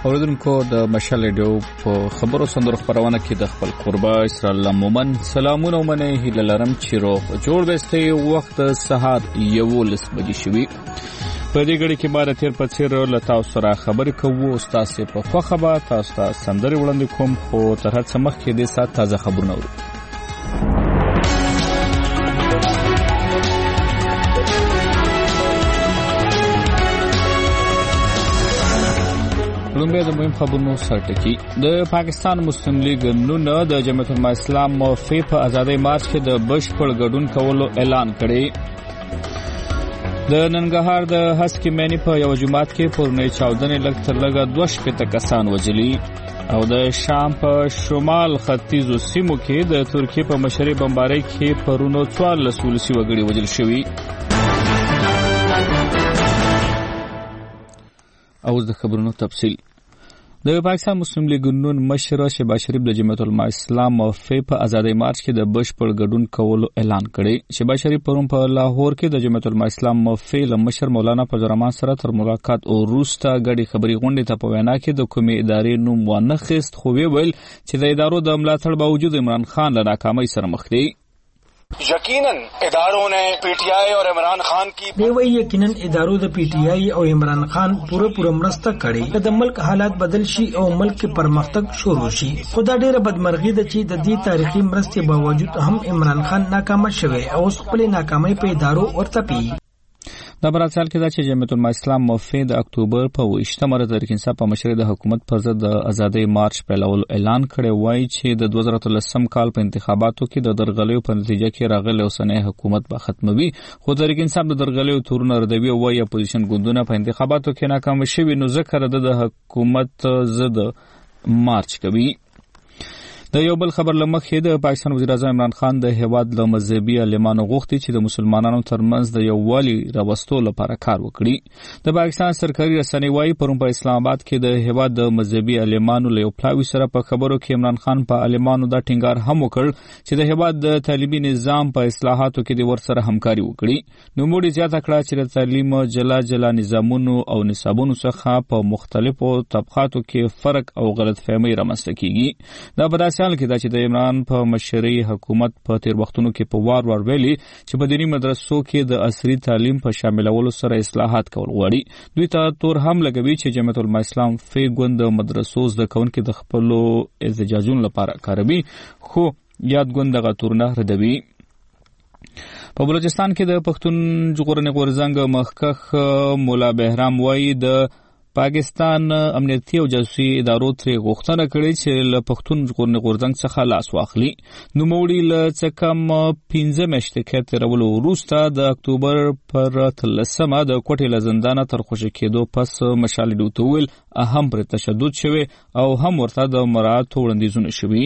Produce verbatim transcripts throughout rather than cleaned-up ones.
اوریدونکو د مشال ریډیو په خبرو سندرو خبرونه کې د خپل قربا اسرائیل مومن سلامونه ومنه هیله لرم چې روغ جوړ وستي وخت سهار یولس بجې شوي په دې غړي کې بار تیر په څیر له تاسو سره خبرې کوو استاد سي په خو خبر تاسو ته سندري وړاندې کوم خو تر هڅه مخ کې د سات تازه خبرونه ورو لومبه د مهم خبرونو سرټکی د پاکستان مسلم لیگ نون د جمعیت العلماء اسلام موافقه په آزادۍ مارچ کې د بشپړ ګډون کولو اعلان کړی د ننګرهار د هسکی مېنی په یو جماعت کې پرونی چاودنې لګ تر لګه دوه شپږ کسان وژلي او د شام په شمال ختیځو سیمو کې د ترکیه په مشري بمبارۍ کې پرونو څوارلس ولسي وګړي وژل شوي او د خبرونو تفصیل د پاکستان مسلم لیگ نون مشر شهباز شریف د جمعیت العلماء اسلام موافقه په آزادۍ مارچ کې د بشپړ ګډون کولو اعلان کړی. شهباز شریف پرون په لاهور کې د جمعیت العلماء اسلام موافقه له مشر مولانا فضل الرحمن سره تر ملاقات او وروسته غړي خبري غونډې ته په وینا کې د کومې ادارې نوم ونه خست خو ویل چې د ادارو د ملاتړ باوجود عمران خان له ناکامۍ سره مخ دی. یقیناً اداروں نے پی ٹی آئی اور عمران خان کی دیوی یقیناً اداروں د پی ٹی آئی او عمران خان پوره پوره مرسته کړي د ملک حالات بدل شي او ملک کې پرمختګ شروع شي. خدا ډیره بدمرغي ده چې د دې تاریخي مرستې باوجود هم عمران خان ناکام شوی او خپل ناکامۍ په ادارو ورته پی د براتال کې دا چې جمعیت العلماء اسلام موافقه د اکتوبر په وشتمه د تحریک انصاف په مشرۍ د حکومت پر ضد د آزادۍ مارچ پیلولو اعلان کړی وای چې د دوه زره اتلسم کال په انتخاباتو کې د درغلیو په نتیجه کې راغلی اوسنی حکومت به ختموي خو تحریک انصاف د درغلیو تورونه ردوي وای اپوزیشن ګوندونه په انتخاباتو کې ناکام شوي نو ځکه د حکومت ضد مارچ کوي. د یو بل خبر لمخې د پاکستان وزیر اعظم عمران خان د هیواد له مذهبي عالمانو غوښتي چې د مسلمانانو ترمنځ د یووالي راوستلو لپاره کار وکړي. د پاکستان سرکاري رسنۍ وايي پرون په اسلام آباد کې د هیواد د مذهبي عالمانو له یو پلاوي سره په خبرو کې عمران خان په عالمانو د ټینګار هم وکړ چې د هیواد د تعلیمي نظام په اصلاحاتو کې د ورسره همکاري وکړي. نو موږ زیاته کړه چې د تعلیم جلا جلا نظامونو او نصابونو څخه په مختلفو طبقاتو کې فرق او غلطفهمي رامنځته کیږي. دا په سال کې دا چې د عمران په مشرۍ حکومت په تیر وختونو کې په وار وار ویلي چې په دیني مدرسو کې د عصري تعلیم په شاملولو سره اصلاحات کول غواړي. دوی ته تور هم لګوي چې جمعیت العلماء اسلام فی ګوند مدرسو زده کوونکي د خپلو احتجاجونو لپاره کاروي خو یاد ګوند دغه تورونه ردوي. په بلوچستان کې د پښتون ژغورنې غورځنګ مخکښ مولا بهرام وایي د پاکستان امنیتي او جاسوسي ادارو ترې غوښتنه کړې چې له پښتون ژغورنې غورځنګ څخه لاس واخلي. نوموړي له څه کم پنځه میاشتې کې تېرولو وروسته د اکتوبر پر اتلسمه د کوټې له زندانه تر خوشي کېدو پس مشال ریډیو ته وویل هم پرې تشدد شوی او هم ورته د مراعاتو وړاندیزونه شوي.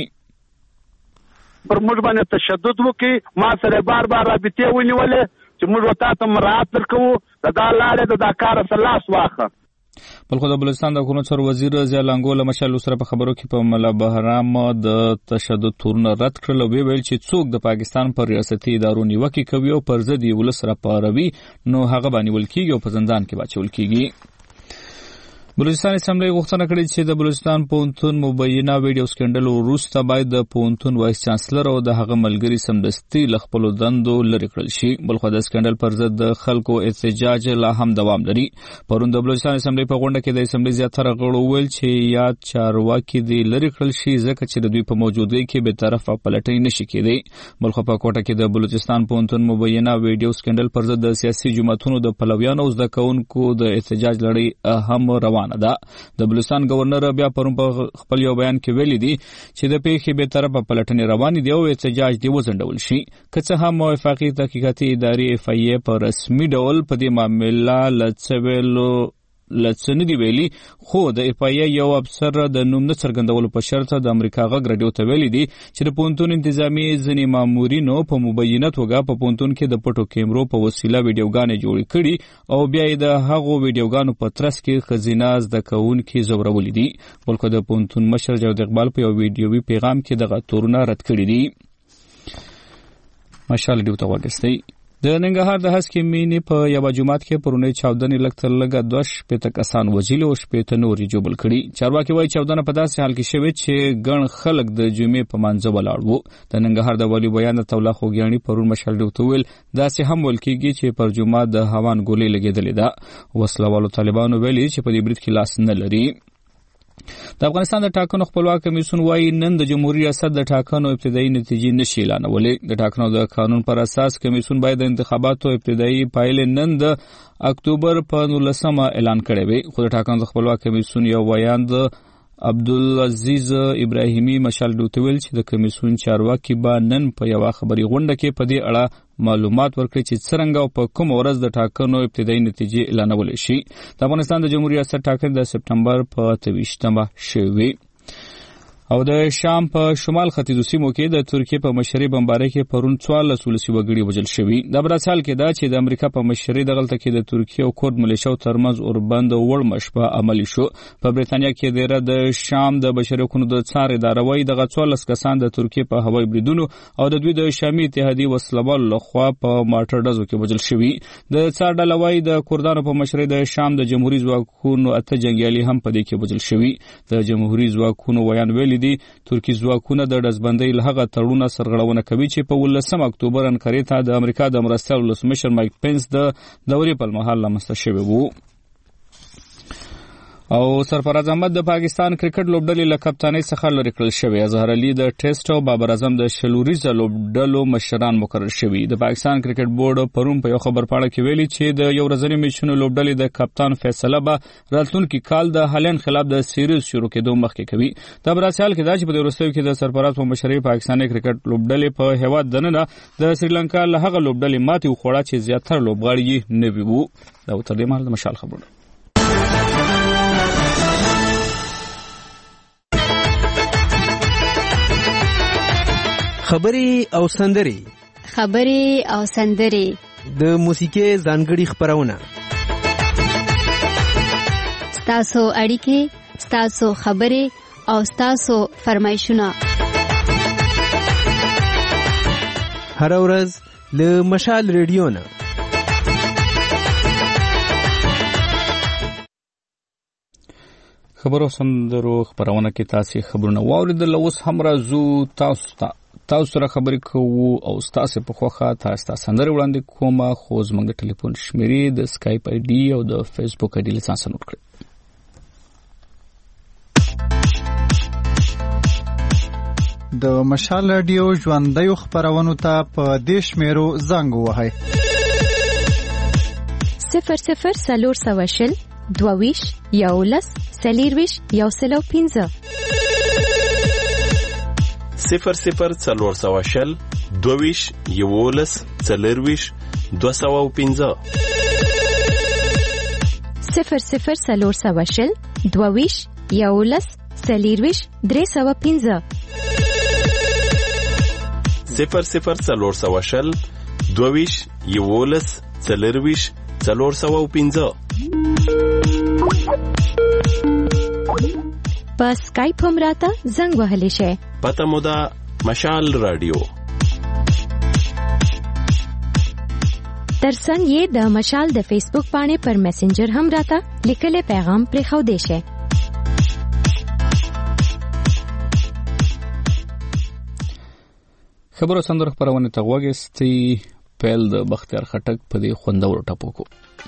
پر موږ باندې تشدد وکړي ما سره بار بار رابطې ونیولې چې موږ ورته ته مراعات درکوو د دا لارې د دا کار سره لاس واخه. بلخو د بلوچستان د حکومت سره وزیر ضیاء لنګو له مشال سره په خبرو کې په مولا بهرام د تشدد تورونه رد کړل او ویل چې څوک د پاکستان پر ریاستي ادارو نیوکه کوي او پر ضد یې ولس راپاروي نو هغه باندې ول کیږي او په زندان کې واچول کیږي. بلوچستان اسمبلی غوښتنه کړې چې د بلوچستان پوهنتون مبینه ویډیو سکندل وروسته باید د پوهنتون وایس چانسلر او د هغه ملګري سمدستي له خپلو دندو لرې کړل شي. بلخو د سکندل پر ضد د خلکو احتجاج لا هم دوام لري. پرون د بلوچستان اسمبلی په غونډه کې د اسمبلی زیاتره غړو ویل چې یاد چارواکي دي لرې کړل شي ځکه چې د دوی په موجودګۍ کې به طرفه پلټۍ نشي کېدی. بلخو په کوټه کې د بلوچستان پوهنتون مبینه ویډیو سکندل پر ضد د سیاسي جماعتونو د پلویانو او زده کوونکو د احتجاج لړۍ هم روان ده. د بلوچستان گورنر بیا پرون په خپل یو بیان کې ویلي دي چې د پیښې به طرفه پلټنې روانې دي او احتجاج دی وزندول شي. که څه هم وفاقي تحقیقاتي ادارې اف ای ای په رسمي ډول په دې معاملې لڅویلو لڅنې دی ویلي خو د اف ای ای یو افسر د نوم نه څرګندولو په شرط د امریکا غږ رادیو ته ویلي دي چې د پوهنتون انتظامی ځینې مامورینو په مبینه توګه په پوهنتون کې د پټو کیمرو په وسیله ویډیوګانې جوړې کړي او بیا یې د هغو ویډیوګانو په ترڅ کې ښځینه زده کوونکي ځورولي دي. بلکې د پوهنتون مشر جاوید اقبال په یو ویډیوي پیغام کې دغه تورونه رد کړي دي. مشال ډیو ته وګستئ. د ننګرهار د هسکې مینې په یو جماعت کې پرونی چاودنې لږ تر لږه دوه شپېته کسان وژلي او شپېته نور یې ژوبل کړي. چارواکي وایي چاودنه په داسې حال کې شوې چې ګڼ خلک د جمعې په مانځه ولاړ وو. د ننګرهار د والي بیان تولا خوګیاڼي پرون مشال ډیو ویل داسې هم ویل کېږي چې پر جمعه د هوان ګولۍ لګېدلې ده. وسلوالو طالبانو ویلي چې په دې برید کې لاس نه لري. د افغانستان د ټاکنو خپلواک کمیسیون وایي نن د جمهوریت ریاست د ټاکنو ابتدایي نتیجې نشي اعلانولی. د ټاکنو د قانون پر اساس کمیسیون باید د انتخاباتو ابتدایي پایلې نن د اکتوبر په نولسمه اعلان کړي وي. خو د ټاکنو د خپلواک کمیسیون یو ویاند عبدالعزیز ابراهیمی مشال ډوتویل چې د کمیسیون چارواکي به نن په یو خبري غونډه کې په دې اړه معلومات ورکړي چې څنګه او په کوم ورځ د ټاکنو ابتدایي نتیجې اعلانول شي. د افغانستان د جمهوریت ریاست ټاکنې د سپټمبر په اته ویشتمه شوې. او د شام په شمال ختیځو سیمو کې د ترکیې په مشرۍ بمبارۍ کې پرون څوارلس ولسي وګړي وژل شوي. د برازیل کې دا چې د امریکا په مشرۍ دغلته کې د ترکیې او کورد ملیشو ترمنځ اوربند وړ مشبه عملي شو. په بریتانیا کې دیره د شام د بشري حقوقو د څار اداره وایي دغه څوارلس کسان د ترکیې په هوایي بریدونو او د دوی د شامي اتحادیې وسلوالو لخوا په ماټر ډزو کې وژل شوي. د څار ډله وایي د کردانو په مشرۍ د شام د جمهوریت ځواکونو اته جنګیالي هم په دې کې وژل شوي. د جمهوریت ځواکونو ویان ویلي دي ترکی ځواکونه د ډزبندۍ له هغه تړونه سرغړونه کوي چې په ولسم اکتوبر انکارې ته د امریکا د مرستیال ولسمشر مایک پنس د دورې په مهال رامنځته شوی وو. او سرفراز احمد د پاکستان کرکټ لوبډلې له کپتانۍ څخه لرې کړل شوی. اظهر علي د ټیسټ او بابر اعظم د شلوریزه لوبډلو مشران مقرر شوي. د پاکستان کرکټ بورډ پرون په یو خبر پاڼه کې ویلي چې د یو ورځني میچونو لوبډلې د کپتان فیصله به راتلونکي کال د هالند خلاف د سیریز شروع کېدو مخکې کوي. د برازیل کې دا چې په دې وروستیو کې د سرفراز په مشرۍ پاکستاني کرکټ لوبډلې په هیواد دننه د سریلانکا له هغه لوبډلې ماتې وخوړه چې زیاتره لوبغاړي یې نوي وو. دا تر دې مهاله د مشال خبرونه. خبري او سندري خبري او سندري د موسیقي ځانګړي خبرونه ستاسو اړیکې ستاسو خبري او ستاسو فرمایشونه هر ورځ له مشال ریډیو نه. خبرو سندرو خبرونه کې تاسو خبرونه واوریدل. اوس هم راځو تاسو ته تاسو سره خبرې کوو او تاسو په خوخه تاسو ته سندرې وړاندې کومه. خو زموږ ټلیفون شمیرې د سکایپ آی ډي او د فیسبوک آی ډي لسانس نوٹ کړئ. د مشال رادیو ژوندۍ خبرونو ته په دې شمیرو زنګ ووهئ: صفر صفر څلور سوه شل دوه ویشت یولس څلېرویشت یو سل او پنځه صفر صفر څلور سوه شل دوه ویشت یولس څلېرویشت دوه سوه او پنځه صفر صفر څلور سوه شل دوه ویشت یولس څلېرویشت درې سوه پنځه صفر صفر څلور سوه شل دوه ویشت یولس څلېرویشت څلور سوه او پنځه. په سکایپ هم راته زنګ وهلی شئ. پته مو ده مشال رادیو. ترڅنګ یې د مشال د فیسبوک پاڼې پر میسنجر هم راته لیکلی پیغام پرېښودی شئ. خبرو سندرو خبرونه ته غوږ ایستی. پیل د بختیار خټک په دې خوندورو ټپو کو.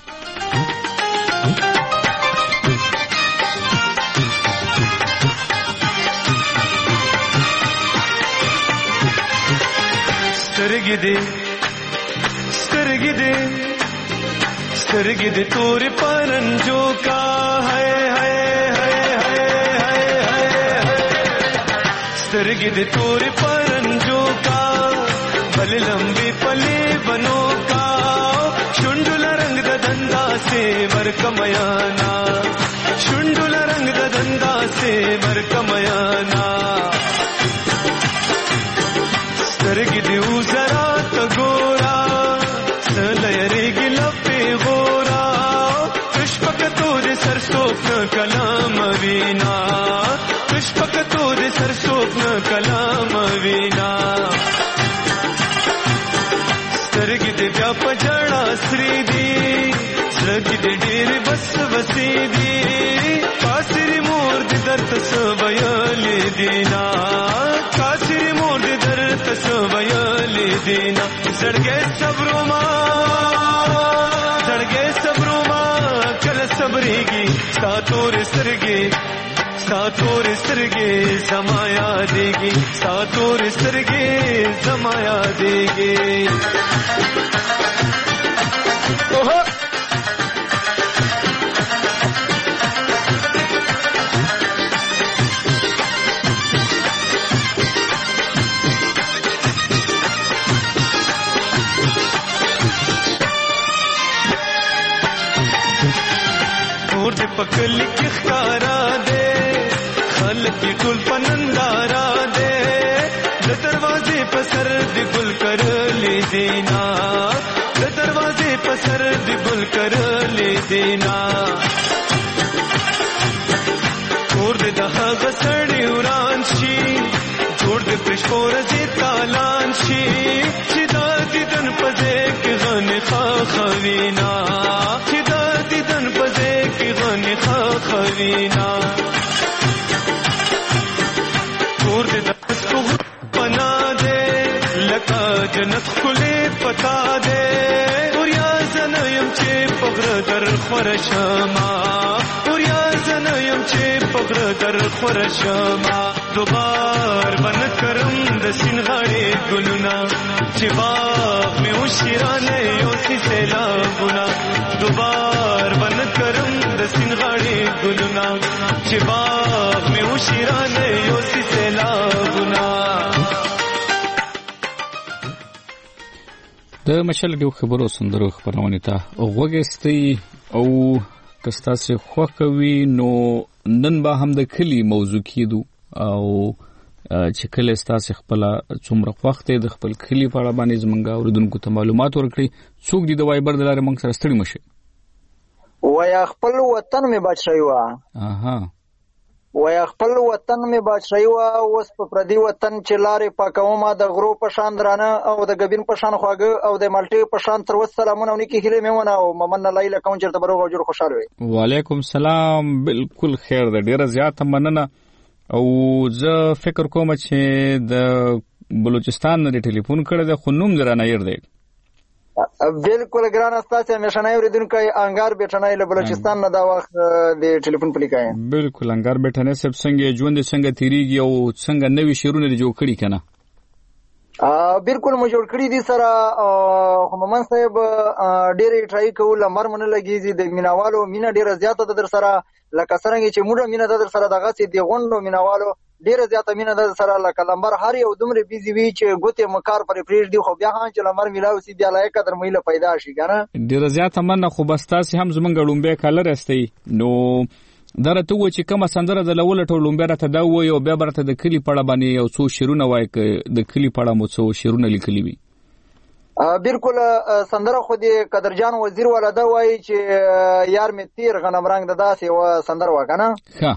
سترګې دې سترګې دې سترګې دې تورې پرنجو کا ہے ہے ہے ہے ہے سترګې دې تورې پرنجو کا بل لمبي پلي بنو کا شونډل رنگ د دندا سے ورکمیانا شونډل رنگ د دندا سے ورکمیانا سترګې دې وزرا ته ګورا سلېږي لپې غورا پښپکتو دې سرسوک کلام وینا پښپکتو دې سرسوک کلام وینا سترګې دې دې بیا په جړا سری دي زړه کې دې ډېر بس وسې دي کاسري مور دې درته څه ویلې دینا کاسري مور دې درته څه ویلې دینا زړګې صبرو ما زړګې صبرو ما کله صبرېږي ستا تورې سترګې ستا تورې سترګې زما یادېږي ستا تورې سترګې زما یادېږي اوهو پکلی کی خکارا دے خلق کی ټول پنندارا دے د دروازې په سر دی ګل کرلی دینا د دروازې په سر دی ګل کرلی دینا کور دې د هغه سړی وران شي جوړ دې پښپور دې تالان شي چې د دیدن په ځای کې غنې خاخوینا چې د دیدن په ځای کې غنې خاخوینا کور دې د اسکو پنا دې لکه جنت خلې پتا دې وریا زنیم چې پغره در خورشما وریا زنیم چې پغره در خورشما دوبار بن کرم د سین غاړې ګلونا چې باغ مې وشیرانه یو سی سیلابونه دوبار بن کرم د سین غاړې ګلونا چې باغ مې وشیرانه یو سی سیلابونه د مشال ډیو خبرو سندرو خبرونه ته وګستي او کستاسه خوخوي نو نن به هم د کلی موضوع کیدو او چې کله ستاسو خپل څومره وخت د خپل کلی په اړه باندې زمونږ اوریدونکو ته معلومات ورکړي څوک دي د وایبر د لارې موږ سره ستړي مشه وای خپل وطن می بچای و اها وای خپل وطن می بچای و اوس په پردي وطن چې لارې پاکوما د غرو په شان درانه او د غبین په شان خواګه او د مالټي په شان تر وسلامونه ونکي هله میونه او ممن لایله کوم چې تبرو جوړ خوشاله وي وعلیکم السلام بالکل خیر ده ډیره زیاته مننه او زه فکر کوم چې د بلوچستان نه ټلیفون کړی د خنوم درانه ير دی بالکل ګران استاد همیشنه اوریدونکو انګار بیٹنای له بلوچستان نه دا وخت د ټلیفون پلیکای بالکل انګار بیٹنه سب څنګه ژوند څنګه تیریږي او څنګه نوې شیرونه جوړ کړی کنه ا بالکل مو جوړ کړی دي سره هممن صاحب ډېر ټرای کول امر منه لګیږي د میناوالو مینا ډېر زیاته در سره لکه څنګه چې موږ مینا در سره دغه سي دی غونډو میناوالو ډېر زیاته مینا در سره لکه لمبر هر یو دومره بيزي وی چې ګوتې مکار پر فریج دی خو بیا هم چې لمر میلاو سي بیا لای قدر مېله پیدا شي کنه ډېر زیاته منه خو بس تاسو هم زمونږ لومبه کالر استي نو درته و چې کومه سندره د لول ټولوم بیره ته دا و یو بیا برته د کلی پړه باندې یو څو شیرونه وای ک د کلی پړه مو څو شیرونه لیکلی وي بالکل سندره خو دې قدرجان وزیر ولدا وای چې یار می تیر غنم رنگ د داسې و سندره وکنه ها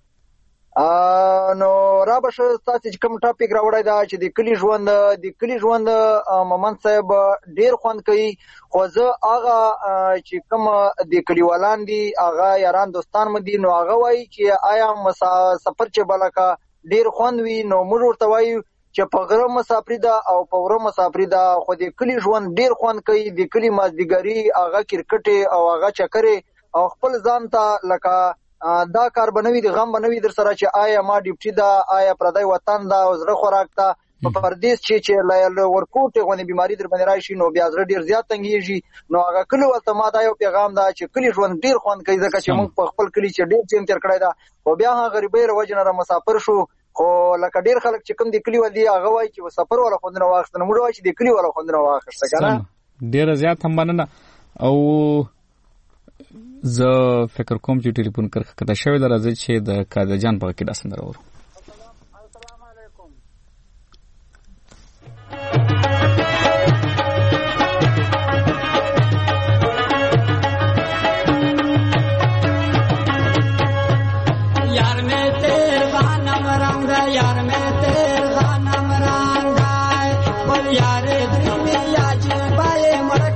نو را بشه تاسو چې کوم ټاپک راوړای دا چې د کلی ژوند د کلی ژوند ممن صاحب ډیر خوند کوي خو زه هغه چې کوم د کلیوالان دي هغه یاران دوستان مدي نو هغه وای چې آیا سفر چې بلکا ډیر خوند وي نو موږ ورته وایو چې په غره مسافر ده او په ور مسافر ده خو د کلی ژوند ډیر خوند کوي د کلی مازدیګری هغه کرکټ او هغه چکرې او خپل ځان ته لکه دا کار بنوي د غم بنوي در سره چې آیا ما ډیپټي دا آیا پردای وطن دا او زړه خوراک تا په پردیس چې چې لایل ورکوټ غونې بیماری در باندې راشي نو بیا زړه ډیر زیات تنګيږي نو هغه کله ولته ما دا یو پیغام دا چې کلی ژوند ډیر خوند کوي ځکه چې موږ په خپل کلی چې ډیر ټیم تیر کړی دا او بیا هغه غریبۍ روجنه را مسافر شو خو لکه ډیر خلک چې کوم د کلی ولدي هغه وای چې سفر ولا خوندنه واخستنه موږ وای چې د کلی ولا خوندنه واخسته کنه ډیر زیات هم مننه او زه فکر کوم چې ټلیفون کرخه کده شوی درځي چې د کاده جان په کې داسنه راوړو السلام علیکم یار میں تیر غنم رنگ یار میں تیر غنم رنگ بول یار دل میں یاج بائے مر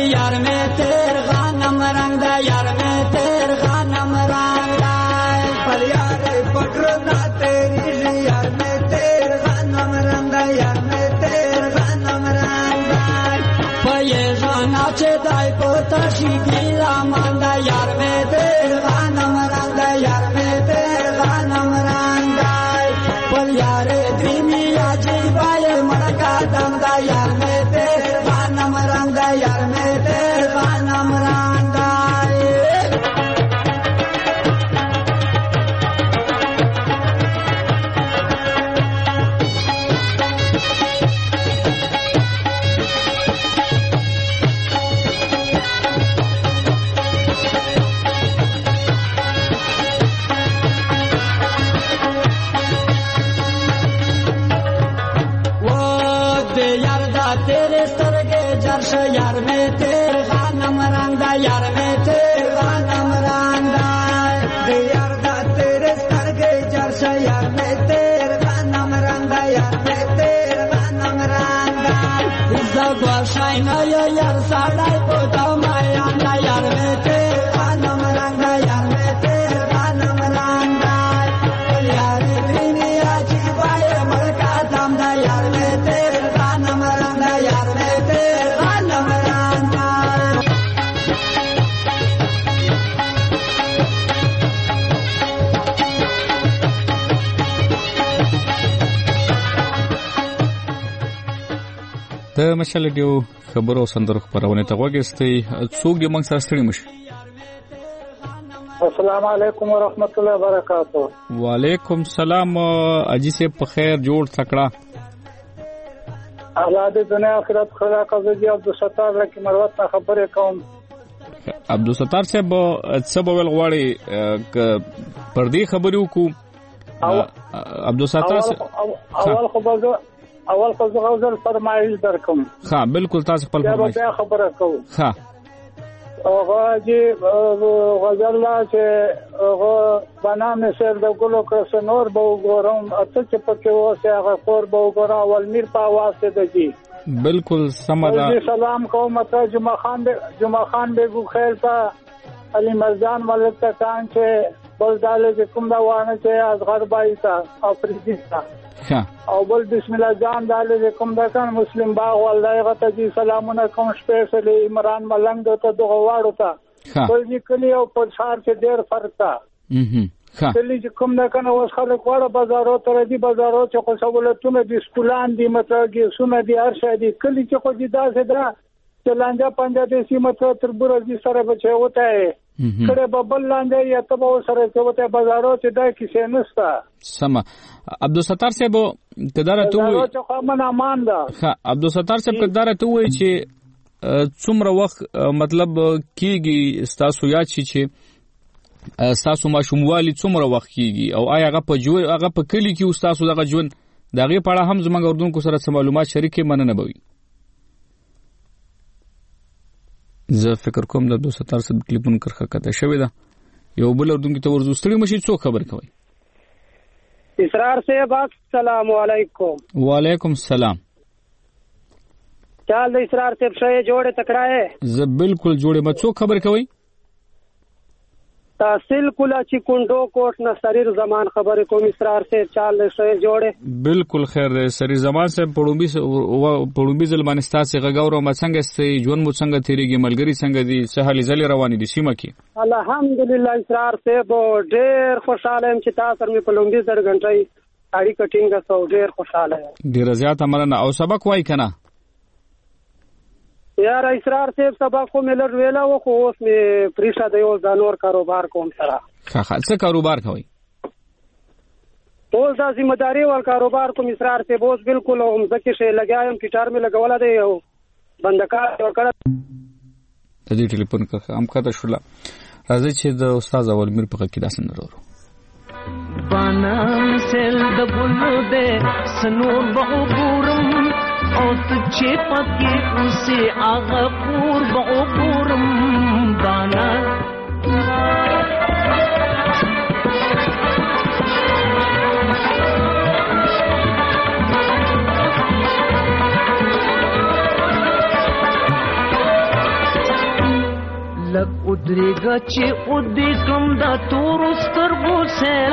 یار میں تیر غنم رنگ دا یار میں تیر غنم رنگ دا پر یار پٹر دا تیری یار میں تیر غنم رنگ دا یار میں تیر غنم رنگ دا پے جانا چے دای پوتا شی گیلا مان دا یار میں تیر غنم رنگ دا یار میں تیر غنم رنگ دا پر یار دینی اجی بای مڑکا دم دا یار میں تیر غنم رنگ دا یار میں تیر غنم رنگ دا یار میں تیر غنم رنگ دا یار میں تیر غنم رنگ دا یار دا تیرے سرگے جرش یار میں تیر غنم رنگ دا یار میں تیر غنم رنگ دا عزا گوشائی نا یار ساڑائی پوتا مایان دا یار میں تیر غنم رنگ دا یار میں تیر غنم رنگ دا یار دینی آجی بائی ملکا دم دا یار میں تیر غنم رنگ دا یار میں تیر د مشال ډیو خبرو سندرو خبرونه ته وګستئ څوک یې موږ سره ستړي مشه. السلام علیکم ورحمت الله وبرکاتہ. وعلیکم السلام. اجي سے په خیر جوړ تکړه اولاد دنیا آخرت خدا قبضی عبدالستار لکی مروت نا خبر کوم. عبدالستار صاحب څه به ول غواړي پردي خبرې وکړو. عبدالستار اول خبر اول خو زه غوښتل فرمایش درکم. ها بالکل تاسو خپل فرمایش بیا خبره کوم. ها هغه چې غزل چې هغه بنامه سر د ګلو کس نور به وګورم اته چې پکې وسه هغه کور به وګورم ولمیر په واسطه دجی. بالکل سمدا. سلام کوم ته جمعه خان جمعه خان بیگو خیر تا علی مرجان ملک تکان چې بلداله چې کوم دا وانه چې از غربای تا افریدی تا او بل بسم الله جان داله کوم دا کان مسلم باغ ولای غته جی سلامونه کوم سپیشل عمران ملنګ ته دغه واړو تا ټول دې کلی او په شهر کې ډیر فرق تا ها کلی چې کوم دا کان اوس خلک واړه بازارو تر دې بازارو چې خو سہولتونه دي سکولان دي مطلب کې سونه دي هر شي دي کلی چې خو دې داسې دا چې لانجا پنجا دې سیمه ته تر برازي سره بچي وته کړه ببل لاندې یا ته به سره څه بازارو چې دا کیسه نستا. سم عبدالستار صاحب کدارته وي چې خو من امان ده. ها عبدالستار صاحب کدارته وي چې څومره وخت مطلب کیږي تاسو یاد شي چې تاسو ماشوموالي څومره وخت کیږي او آیا هغه په جو هغه په کلی کې تاسو دغه ژوند دغه په اړه هم زموږ اردوونکو سره معلومات شریکې مننه بوي. زه فکر کوم د عبدالستار صاحب کلیپون کرخه کته شوی دا یو بل اردوونکو ته ورزو ستړي مشي څو خبر کوي. اسرار صاحب السلام علیکم. وعلیکم السلام. چال د اسرار صاحب شې جوړه تکړه ہے. زه بالکل جوړه ما څو خبر کوي. تحصیل کولا چې کندو کوټ نه سریر زمان خبره کوم اسرار سے چال شې جوړه. بالکل خیر سریر زمان سے پړومبي پړومبي ځلمانستا سے غاورو ما څنګه ستې ژوند مو څنګه تیریږي ملګری څنګه دي سهالي زلي رواني دي سیمه کې. الحمدلله اسرار سے ډېر خوشاله ام چې تاسو مې پړومبي زړ غنټي اړي کټینګ سو ډېر خوشاله یم. ډېر زیات مننه او سبق وای کنه. یار اسرار صاحب سبق کو ملر ویلا و خو اوس می پریشا د یو ځانور کاروبار کوم سره. ښه ښه څه کاروبار کوي؟ ټول دا ذمہ داری ور کاروبار کوم اسرار صاحب اوس بالکل هم ځکه شی لګایم ګټار می لګولا دی یو بندکار وکړه. د دې ټلیفون کړه ام کته شول راځي چې د استاد اولمیر په کې داسن ورو. بانم سل د بولو دے سنو بغورم او تچے پکے اسے آغا پور بغورم بانا ودرېږه چې ودې کړم د تورو سترګو سیل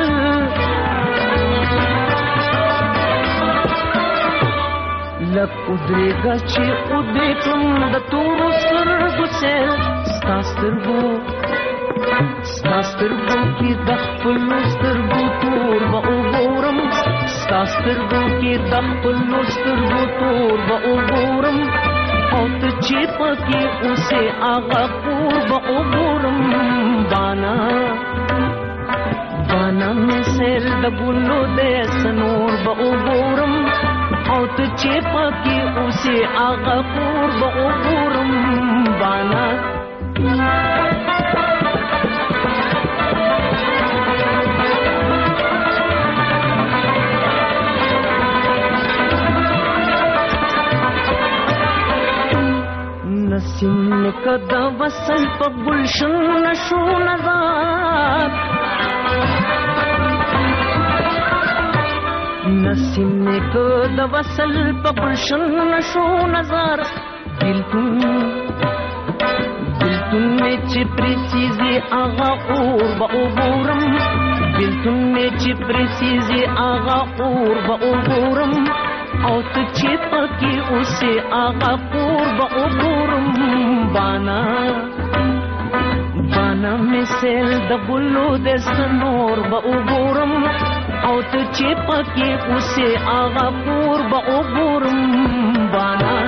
لږ ودرېږه چې ودې کړم د تورو سترګو سیل ستا سترګو ستا سترګو کې د خپلو سترګو تور به وګورم ستا سترګو کې د خپلو سترګو تور به وګورم او ته چې پکې اوسې هغه کور به وګورم بانا بانا مې سیل د ګلو دی سنور به وګورم او ته چې پکې اوسې هغه کور به وګورم بانا نسیم کدا وصل په گلشن نشو نظر نسیم کدا وصل په گلشن نشو نظر دلتون دلتون میں چپری چیزی آغا اور با اوگورم دلتون میں چپری چیزی آغا اور با اوگورم او ته چې پکې اوسې هغه کور به وګورم بانا بانا مې سیل د ګلو د سنور به وګورم او ته چې پکې اوسې هغه کور به وګورم بانا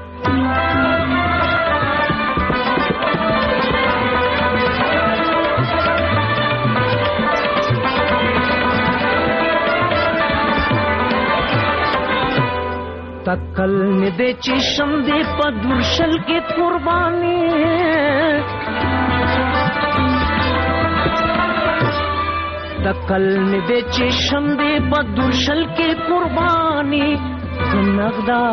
تکل می دے چشم دے پدرشل کے قربانی تکل می دے چشم دے پدرشل کے قربانی کنگدا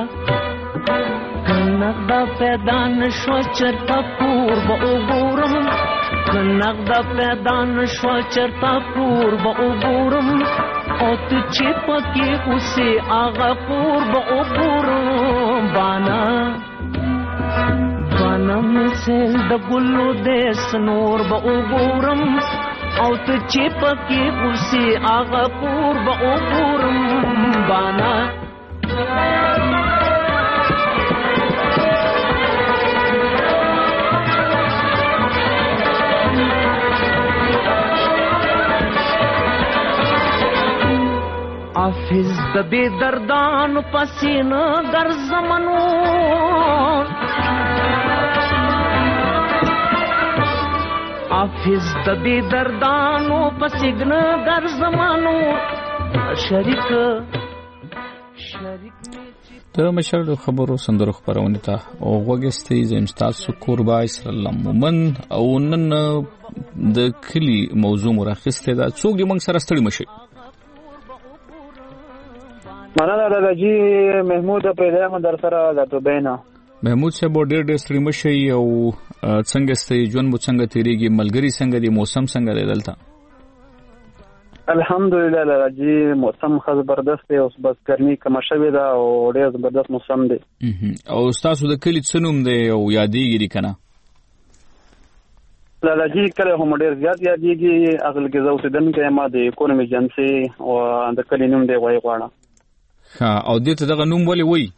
کنگدا پیدا نشو چرتا کور با اوگورم کنگدا پیدا نشو چرتا کور با اوگورم او ته چې پکې اوسې هغه کور به وګورم بانا بانا مې سیل د ګلو د سنور به وګورم او ته چې پکې اوسې هغه کور به وګورم بانا حافظ د بے دردانو پسینه در زمانون حافظ د بے دردانو پسینه در زمانون شریک د مشر خبرو سندرو خبرونه ته او وګستې زم تاسو قربای سلام مومن او نن د کلی موضوع مرخصته دا څوک دې موږ سره ستړي مشي مننه راځي محمود پیدا مدر سره د توبینا محمود صاحب ډېر ډېر ستړي مشي او څنګه ستې ژوند مو څنګه تیریږي ملګری څنګه دی موسم څنګه دی دلته الحمدلله راځي موسم خو زبردست دی اوس بس ګرمي کم شوې ده او ډېر زبردست موسم دی او تاسو د کلی څنوم دی او یادېږي کنه راځي کله هم ډېر زیات یادېږي اغل کې زو سدن کې ما د اکونومي جنسي او د کلی نوم دی وای غواړه ها او دې ته دغه نوم ولې وای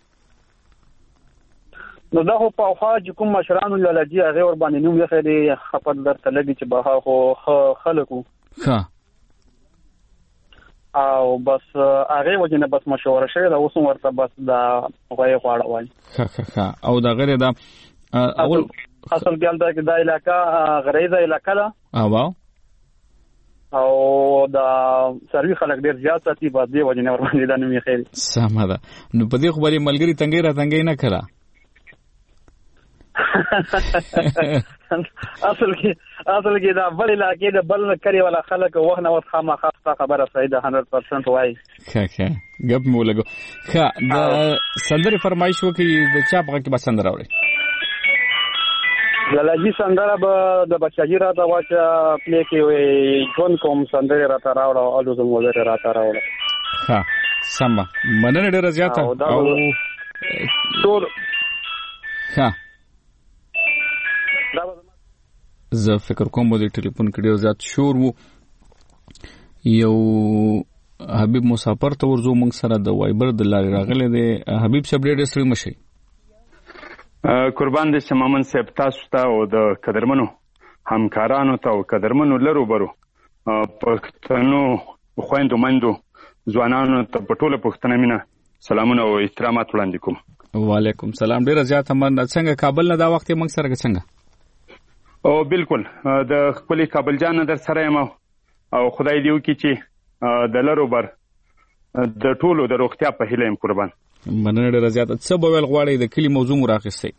نو دا خو په خواج کوم مشرانو لږی هغه ور باندې نوم یې خېلې خپل درته لګي چې بها خو خلکو ها او بس هغه وجنه بس مشوره شوه دا اوس ورته بس دا غوي غواړه وای ها ها او دا غره دا اول اصل ګل دا کې دا علاقہ غریزه علاقہ ده او او دا سروي خلک ډیر زیات ساتي په دې وجنه ور باندې دا نوم یې خېل سمه ده نو په دې خو باندې ملګری تنګي را تنګي نه کړه اصل کې اصل کې دا بل علاقې د بل کری ولا خلک وغه نو خامہ خاصه خبره سیده صد درصد وای ښه ښه غب مو لګو ښه دا سندره فرمایش وکي د چا په کې بسند راوړي لږی سندره به د بچی راته واچا پلی کې وي جون کوم سندره راته راوړو الو زموږ راته راوړو ها سم مننه ډیر زیاته او ټول ها زه فکر کوم د ټلیفون کې ډیر زیات شور وو. یو حبیب مسافر ته ورزو موږ سره د وایبر د لارې راغلی دی. حبیب صاحب ډېر ستړي مه شئ. قربان دې شم مومن صاحب تاسو ته او د قدرمنو همکارانو ته او قدرمنو لرو برو پښتنو خویندو میندو ځوانانو ته په ټوله پښتنه مینه سلامونه او احترامات وړاندې کوم. وعلیکم سلام. ډېره زیاته مننه. څنګه کابل نه دا وخت یې موږ سره څنګه؟ او بالکل د خپلې کابل جان در سره یم او خدای دې وکړي چې د لرو بر د ټولو د روغتیا په هیله یم. قربان مننه ډېره زیاته. څه به ویل غواړئ؟ د کلي موضوع مو راخیستی.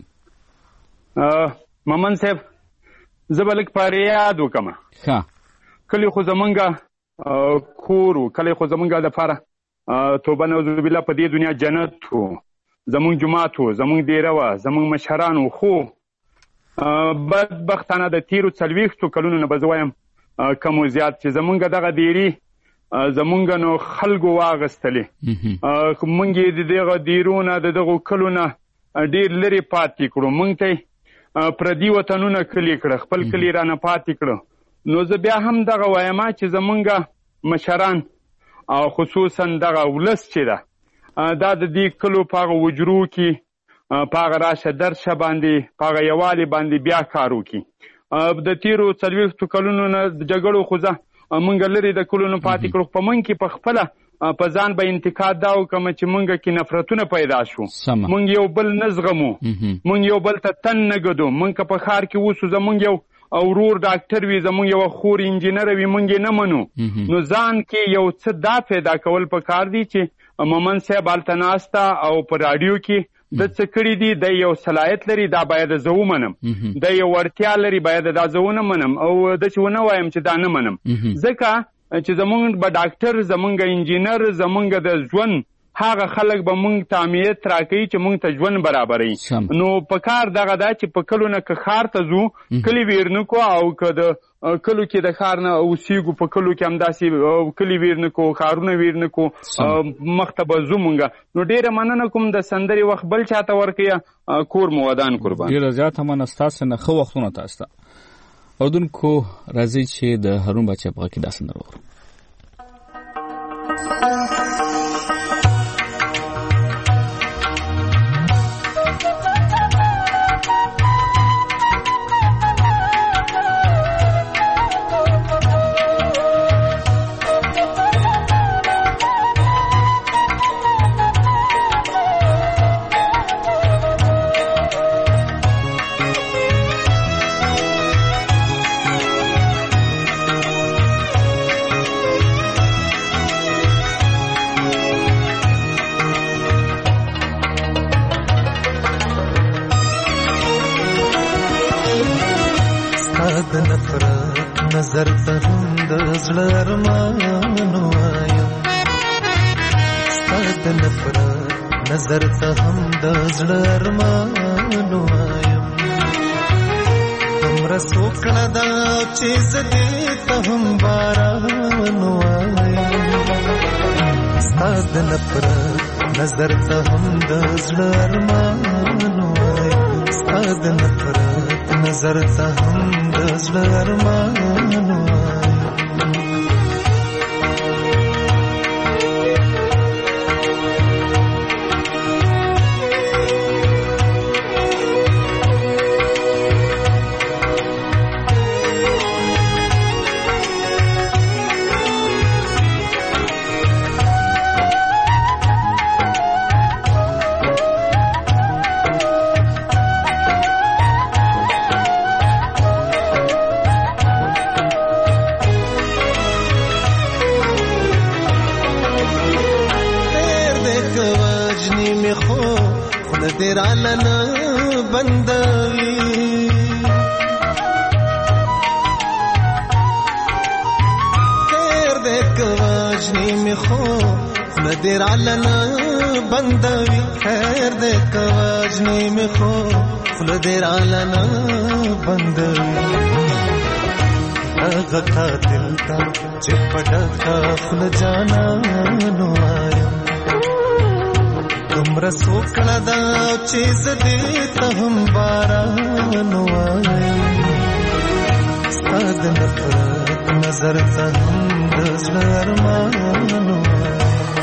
ممن صاحب زه به لږ په یاد وکړم. ښه کلي خو زمونږ کور و، کلی خو زمونږ دپاره توبه نعوذ بالله په دې دنیا جنت و، زمونږ جومات و، زمونږ دیره وه، زمونږ مشران و. خو بدبختانه د تیرو څلوېښتو کلونو نه به زه وایم کم و زیات چې زمونږ دغه دیرې زمونږ نو خلکو واغستلې، مونږ یې د دغه دیرو نه د دغو کلو نه ډېر لرې پاتې کړو. مونږ ته یې پردي وطنونه کلي کړه، خپل کلي رانه پاتې کړه. نو زه بیا هم دغه وایم چې زمونږ مشران او خصوصا دغه ولس چې ده دا د دې کلو په هغه وجرو کې په هغه راشه درشه باندې په هغه یووالي باندې بیا کار وکړي. د تیرو څلوېښتو کلونو نه د جګړو خو زه مونږ لرې د کلو نه پاتې کړو. په مونږ کې په خپله په ځان به انتقاد دا وکړم چې مونږ کې نفرتونه پیدا شو، مونږ یو بل نه زغمو، مونږ یو بل ته تن نه ګدو. مونږ که په ښار کې اوسو زمونږ یو ورور ډاکټر وي، زمونږ یو خور انجینره وي، مونږ یې نه منو. نو ځان کې یو څه دا پیدا کول پکار دي چې مومن صاحب هلته ناسته او په راډیو کې د څه کړي دي، د یو صلاحیت لري، دا باید زه ومنم، د یو وړتیا لري، باید دا زه ونه منم او داسې ونه وایم چې دا نه منم. ځکه چې زمونږ به ډاکټر، زمونږ انجینر، زمونږ د ژوند هغه خلک به مونږ ته امنیت راکوي چې مونږ ته ژوند برابروي. نو په کار دغه دا چې په کلو نه که ښار ته ځو کلي ویر نه کړو، او که د کلو کې د ښار نه اوسېږو په کلو کې همداسې کلي ویر نه کړو، ښارونه ویر نه کړو، مخته به ځو مونږ. نو ډېره مننه کوم د سندرې وخت بل چاته ورکوي، کور مو ودان. قربان ډېره زیاته مننه ستاسو نه. ښه وختونه تاسو ته. اورېدونکو راځئ چې د هارون باچا په غږ کې دا سندره واورو. نظر ته هم د زړه ارمانو وایم، ستا د نفرت نظر ته هم د زړه ارمانو وایم. دومره سوکړه ده چې زه دې ته هم باران وایم، ستا د نفرت نظر ته هم د زړه ارمانو وایم، ستا د نفرت نظر ته هم د زړه ارمانو وایم. درالنا بندوي خیر دې کواجنی می خو درالنا بندوي خیر دې کواجنی می خو درالنا بندوي هغه قاتل تا چې پټه خپل جانا نو وایم. دومره سوکړه ده چې زه دې ته هم باران وایم، ستا د نفرت نظر ته هم د زړه ارمان وای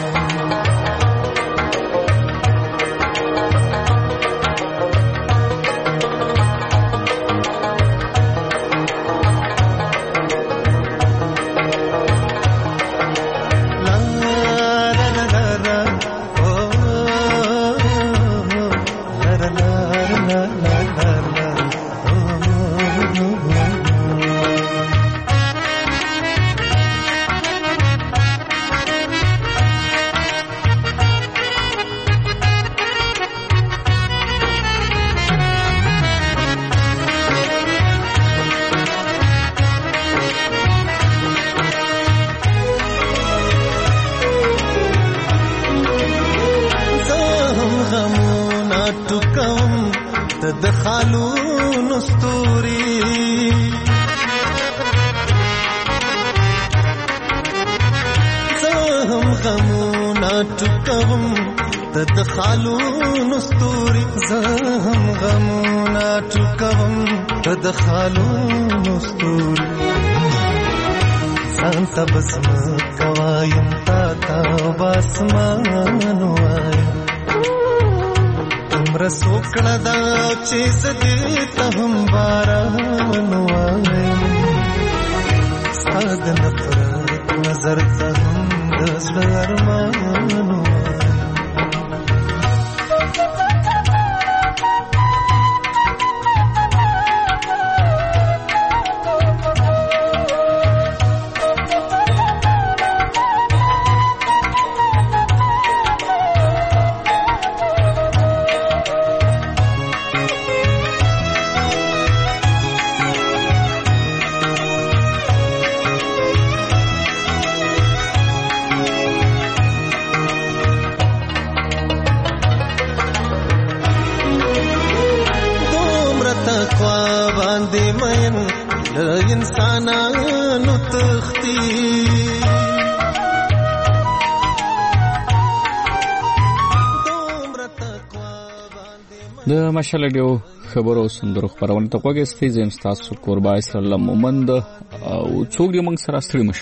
د مشال ډیو خبرو سندرو خبرونه ته کوګستې زم تاسو قربا اسلام مومند او څوک دې موږ سره ستړي مش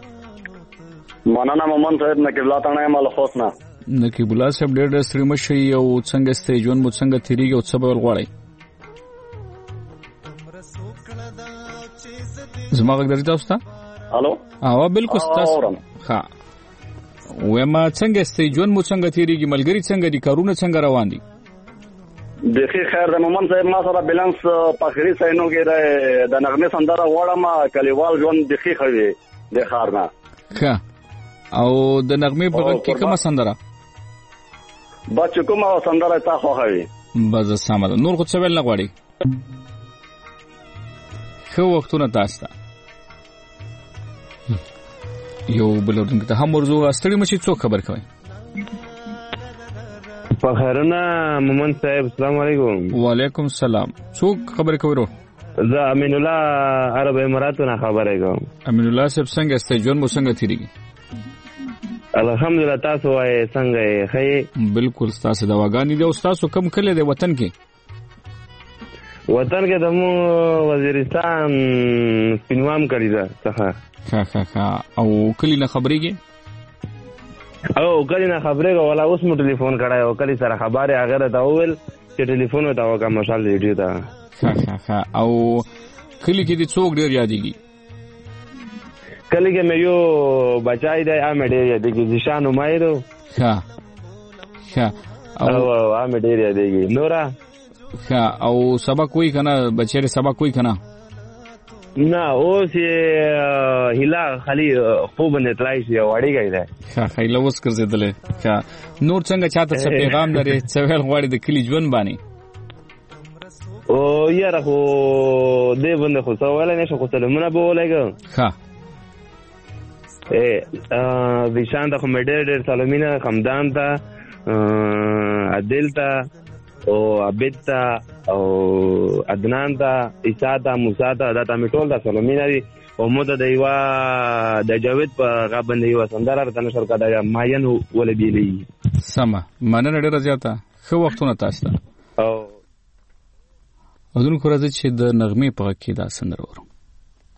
مولانا مومند صاحب نقیب الله تعالی مال خوسنا نقیب الله صاحب ډېر ستړي مش یو څنګه ستې ژوند مو څنګه تیریږي او څه به غواړي زما غږ درته تاسو ته الو او بالکل تاسو ها وېما څنګه ستې ژوند مو څنګه تیریږي ملګری څنګه دي کارونه څنګه روان دي دخی خیر د مومن صاحب ما سره بیلانس پخری سینو کې د نغمه سندره وړم کلیوال ژوند دخی خوي د خارنا ښه او د نغمه په کې کومه سندره بچ کومه سندره تا خو خوي بز سمه نور خو څه ویل غواړي خو وختونه تاسو ته یو بل ورته هم ورزو استړي مشي څو خبر کوي فخرنا مومن صاحب السلام علیکم وعلیکم السلام څوک خبر کوي ورو زه امین الله عرب اماراتونه خبره کوم امین الله صاحب څنګه ستې ژوند مو څنګه تیریږي الحمدلله تاسو وای څنګه خې بالکل تاسو دواګانی دی او تاسو کم کله دی وطن کې وطن کې دمو وزیرستان پینوام کړی دا څخه ها ها ها او کلی نه خبرېږي او کلی نه خبرېږي ولا اوس مو ټلیفون کړای او کلی سره خبره هغه ته وویل چې ټلیفون وتا وکړه مشال ریډیو ته ها ها ها او کلی کې دي څوک ډیر یادېږي کلی کې مې یو بچای دی ا مې ډیر یادېږي ځشان عمایرو ها ها او ا مې ډیر یادېږي نورا ها او سبق کوئی کنه بچره سبق کوئی کنه نه اوس یې هلا خالي خوب نه تلای شي وړي گئی ده ښه خیله اوس ګرځیدلې ښه نور څنګه چاته څه پیغام لري څه ویل غواړي د کلی ژوند باندې او یاره خو دې باندې خو څه ویل نه شو خو سلامونه به ولګو ښه ا د شان د کوم ډېر ډېر سلامونه خمدان ته عادل ته او عبد ته او عدنان ته عیسی ته موسی ته دا ته میټول دا سلامونه دي او مو د دیوا د جاوید په غبن دی وسندره ته نشر کړه ماین ولې بیلی سما مننه ډیره زیاته خو وختونه تاسو ته او اذن کو راځي چې د نغمه په کې دا سندره ورو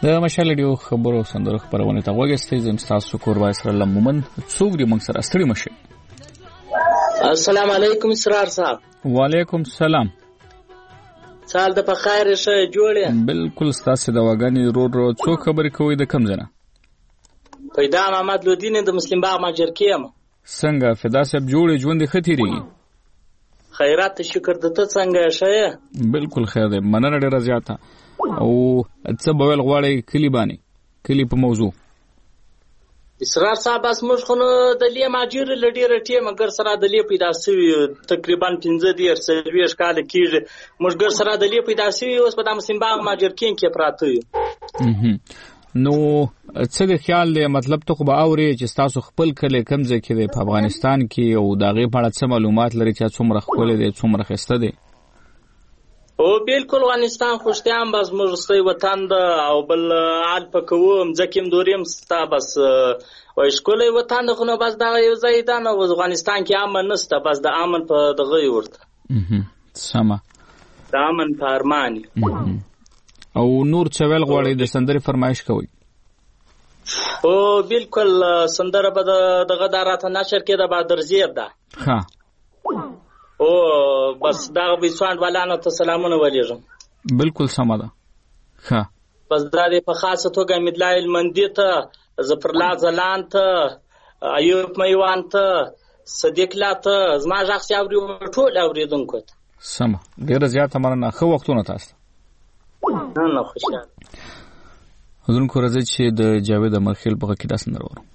د مشال رادیو خبرو سندرو خبرونه ته وګورئ. زم تاسو کوربای سره لمومن څوک دی موږ سره ستړي مشه. السلام علیکم اسرار صاحب. وعلیکم السلام. سال د بخیر شه جوړه. بالکل تاسو د واګانی روډ رو څوک خبرې کوي د کم ځنه؟ پیدا محمد لودین د مسلم باغ ماجر کیم. څنګه فدا صاحب جوړې ژوند ختیری؟ خیرات شکر دته څنګه شه؟ بالکل خیر دی مننه ډیره زیاته. او څه بویل غواړي کلی باندې کلی په موضوع اسرار صاحب اس موږ خو د لې ماجر لډیره ټیم ګر سره د لې پیدا سوي تقریبا پنځه دیر سرویش کال کېږي موږ ګر سره د لې پیدا سوي اوس په دام سیمباغ ماجر کین کې پراته یو. نو څه د خیال دی مطلب ته خو به اوري چې تاسو خپل کله کمزه کې د افغانستان کې او دغه په اړه څه معلومات لري چې څومره خپل دي څومره خسته دي؟ او بالکل افغانستان خوشتیان بس مرستی وطن ده او بل عال پکوم ځکیم دوریم ستا بس او اشکولی وطن ده خو نو بس دغه یو ځای ده نو افغانستان کې امن نسته بس د امن په دغه ورته سمه د امن په ارماني. او نور چویل غواړي د سندرې فرمایش کوي؟ او بالکل سندره به دغه دارات نشر کې د بادر زیر ده. ها او بس دا به سوان ولانه ته سلامونه ولیږم. بالکل سم ده. ها بس دا په خاصه توګه مدلای المندی ته زفرلا زلان ته ایوب میوان ته صدیق لا ته زما شخصي اوري ټول اوریدونکو ته سم ډیره زیاته مننه. خو وختونه تاسو نه نه خوشاله حضور کو راځي چې د جاوید امرخیل په کې داس نور ورو.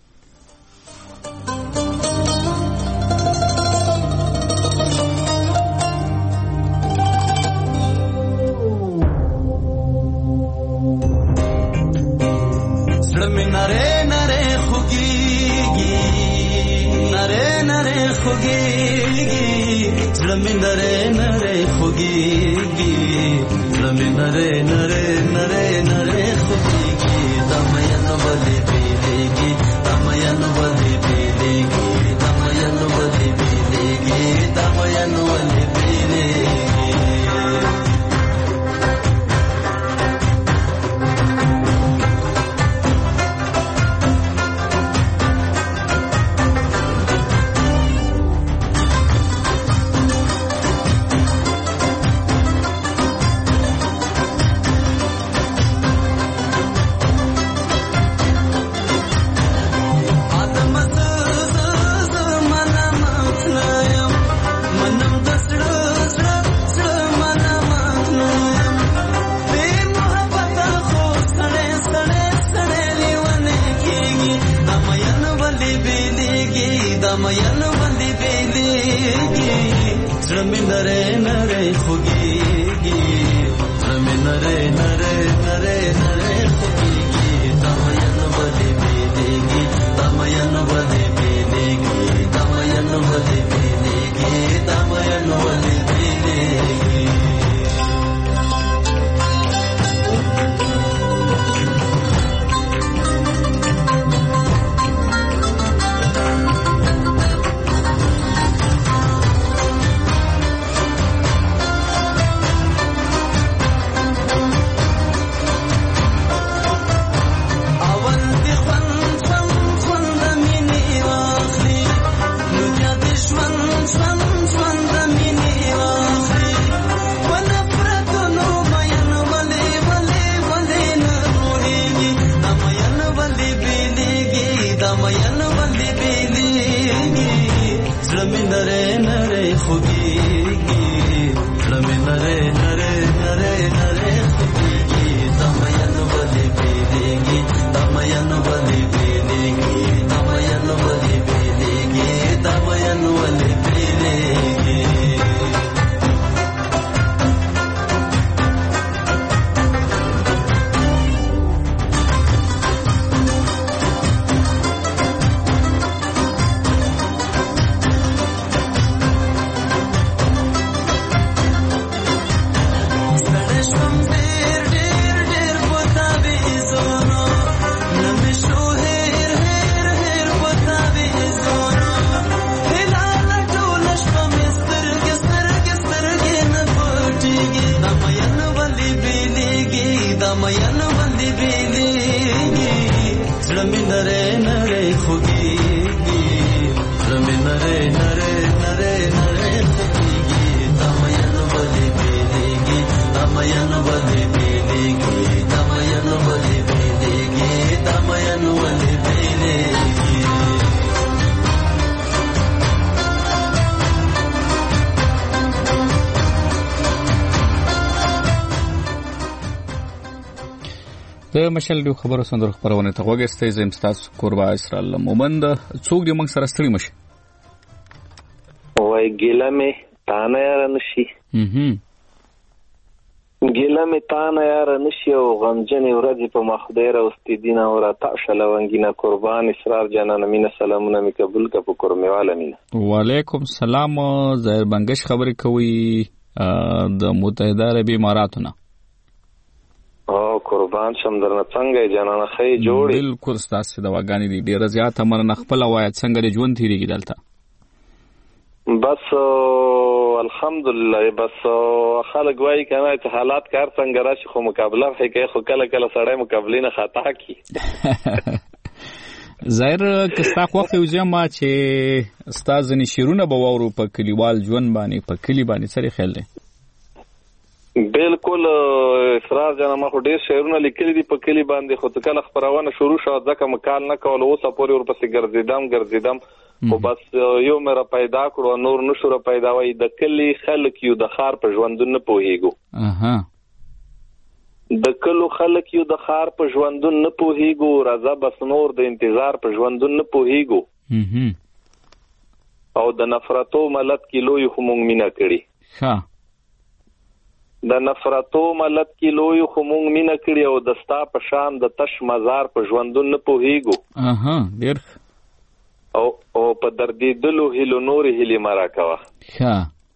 زمین نره نره خوگیگی زمین نره نره نره نره خوگیگی دمین ولی بیلیگی دمین ولی بیلیگی دمین ولی بیلیگی دمین ولی بیلیگی Damayan bandi bili د مشال ډیو خبرو سندر خبرونه ته وګستې زم تاسو قربا اسرائیل مومند څوک دې موږ سره ستړي مشه وای ګیله مې تانه یار نشي هم ګیله مې تانه یار نشي او غمجن ورځې په مخدیر او ستیدینه او را تاشله ونګینه قربان اسرار جانان مینه سلامونه می قبول ک په قرمواله مینه وعلیکم سلام زهر بنگش خبرې کوي د متحده عربی اماراتونه او قربان شم درنه څنګه جانان خې جوړې بالکل ستاسو د واګانی دي ډیر زیات امر خپل وایي څنګه ژوند تیریږي دلته بس الحمدلله بس خلک وایي کنه چې حالات کار څنګه راشي خو مقابله هي خو کله کله سړی مقابله نه خطا کی ظاهر کستا خو خو جما چې استاد زنی شیرونه به وورو په کلیوال ژوند باندې په کلی باندې سره خیال دی بالکل اسرار جنا ما خو ډیر شعرونه لیکلي دي په کلی باندې خو کله خبرونه شروع شو ځکه مکال نه کول اوس پورې ورپسې ګرځیدم ګرځیدم خو بس یو مې را پیدا کړو نور نشو را پیدا وای د کلی خلک یو د خار په ژوندون نه پوهیږو اها د کلو خلک یو د خار په ژوندون نه پوهیږو راځه بس نور د انتظار په ژوندون نه پوهیږو او د نفرتو ملت کې لوی همون مینا کړي ها د نفرتو ملت کې لوی همون مینا کړي او د ستا په شان د تش مزار په ژوندون نه پوهیږو اها ډیر او او په دردې دلو هلو نور هلي مرا کوا ها